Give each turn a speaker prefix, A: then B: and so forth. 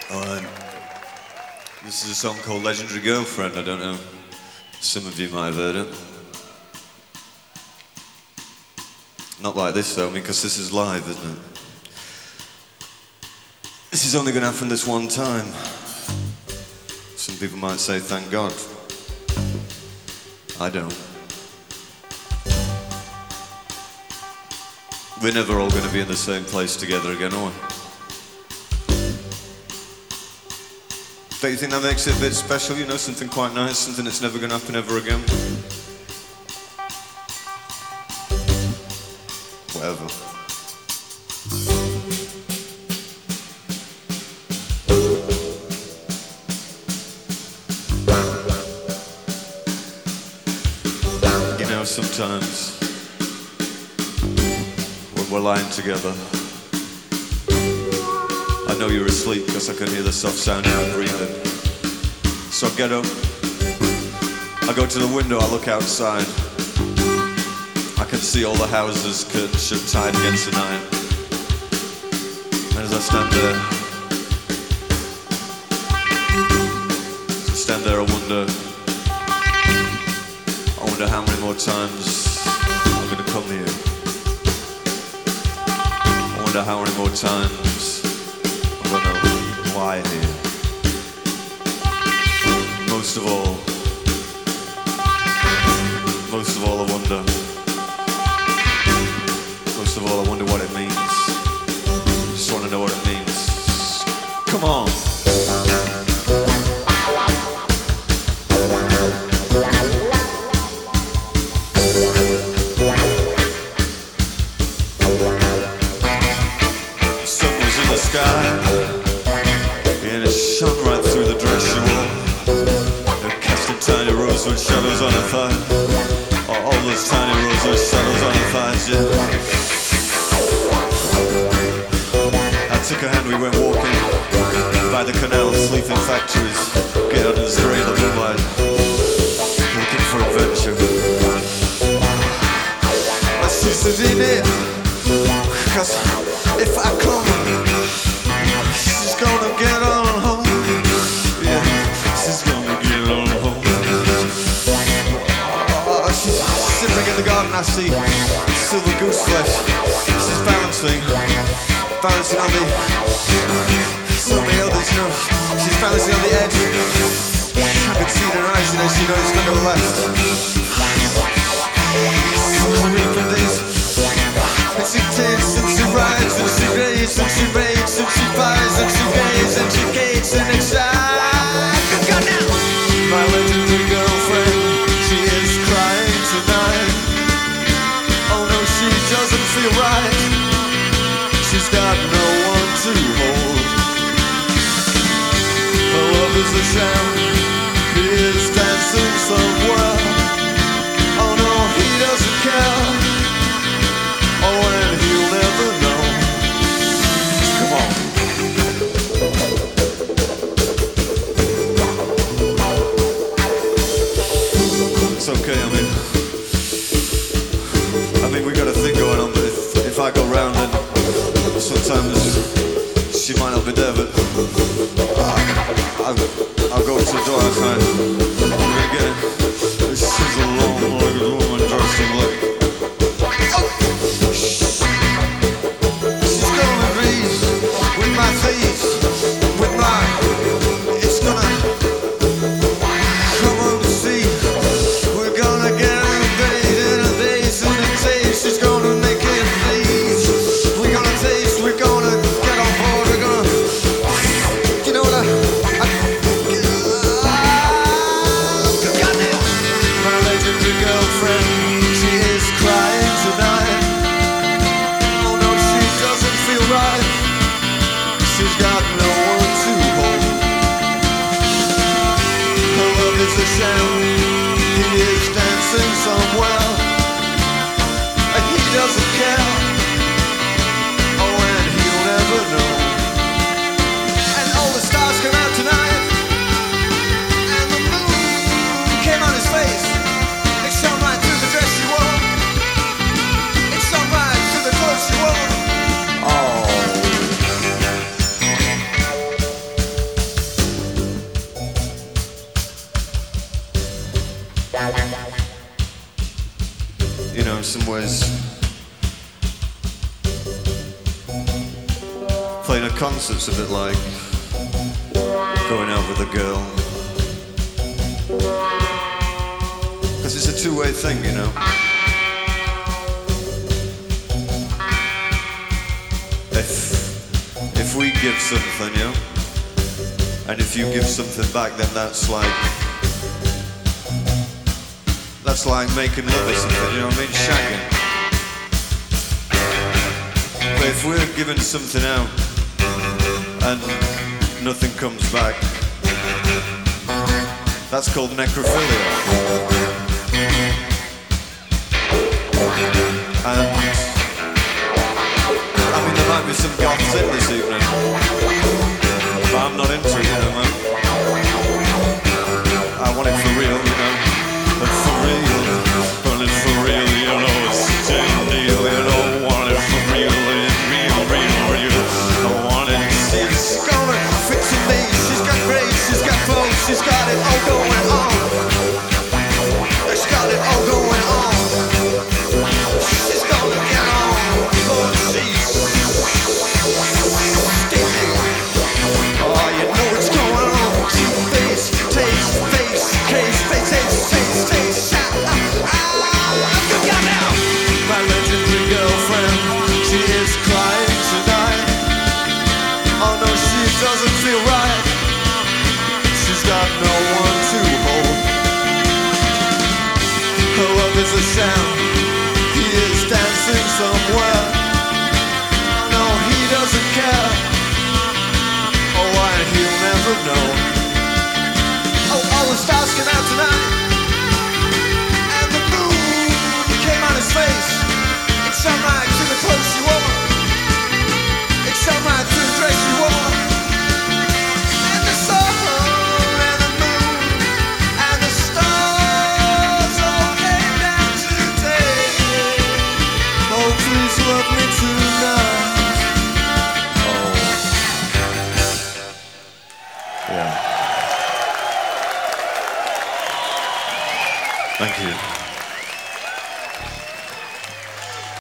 A: Alright, this is a song called Legendary Girlfriend. I don't know, some of you might have heard it. Not like this though, because this is live, isn't it? This is only going to happen this one time. Some people might say, thank God. I don't. We're never all going to be in the same place together again, are we? Don't you think that makes it a bit special, you know, something quite nice, something that's never going to happen ever again? Whatever. You know, sometimes when we're lying together, I know you're asleep because I can hear the soft sound of your breathing. So I get up, I go to the window, I look outside. I can see all the houses curtains shut tight against the night. And as I stand there, I wonder how many more times I'm gonna come here. I wonder how many more times I'm gonna lie here. Most of all, I wonder. Most of all, I wonder what it means. Just want to know what it means. Come on. The sun was in the sky, and it shone right through the dress you wore. It casting tiny rosewood shadows on her thigh. All those tiny rosewood shadows on her thighs, yeah. I took her hand, we went walking by the canal, sleeping factories, get out in the street, the moonlight, looking for adventure. My sister's in it, cause if I come, she's gonna get on home. Yeah, she's gonna get on home. She's sitting in the garden, I see silver goose flesh. She's balancing on the others, you know. She's balancing on the edge. I can see in her eyes, you know, she knows it's not gonna last. From these, and she takes and she rides and she raves and she raves and she buys and she gays and she gates and excites. Go now! My legendary girlfriend, she is crying tonight. Oh no, she doesn't feel right. She's got no one to hold. Her love is a sham. He is dancing somewhere. Oh no, he doesn't care. Oh, and he'll never know. Come on. It's okay, I mean we got a thing going on, but if I go round then sometimes she might not be there, but I'll go to the door outside. We're gonna get it. This is a long-legged woman dressed in black. She's gonna breathe with my face, with mine. It's gonna come on to see. We're gonna get her in a daze and a taste. She's gonna make it please. We're gonna taste, we're gonna get on board, we're gonna, you know what some ways. Playing a concert's a bit like going out with a girl. Because it's a two-way thing, you know. If we give something, you know, and if you give something back, then that's like making love or something, you know what I mean? Shagging. But if we're giving something out and nothing comes back, that's called necrophilia. And I mean, there might be some goths in this evening, but I'm not into it, you know, man. I want it for real, you know. But for real, want it for real, you know, it's a damn deal, you know. Want it for real, real. I want it. She's gonna fix me, she's got grace, she's got flow, she's got it all going on. She's got it all going on. She's gonna get on, oh, she's skinny. Oh, you know what's going on. Face, taste, face, case, face, taste. My legendary girlfriend, she is crying tonight. Oh no, she doesn't feel right. She's got no one to hold. Her love is a sham. He is dancing somewhere. No, he doesn't care. Oh, why he'll never know. Oh, all the stars came out tonight, and the moon came on his face. It shone right through the clothes she wore. It shone right through the dress she wore. And the sun and the moon and the stars all came down today. Oh, please love me tonight. Oh, yeah. Thank you.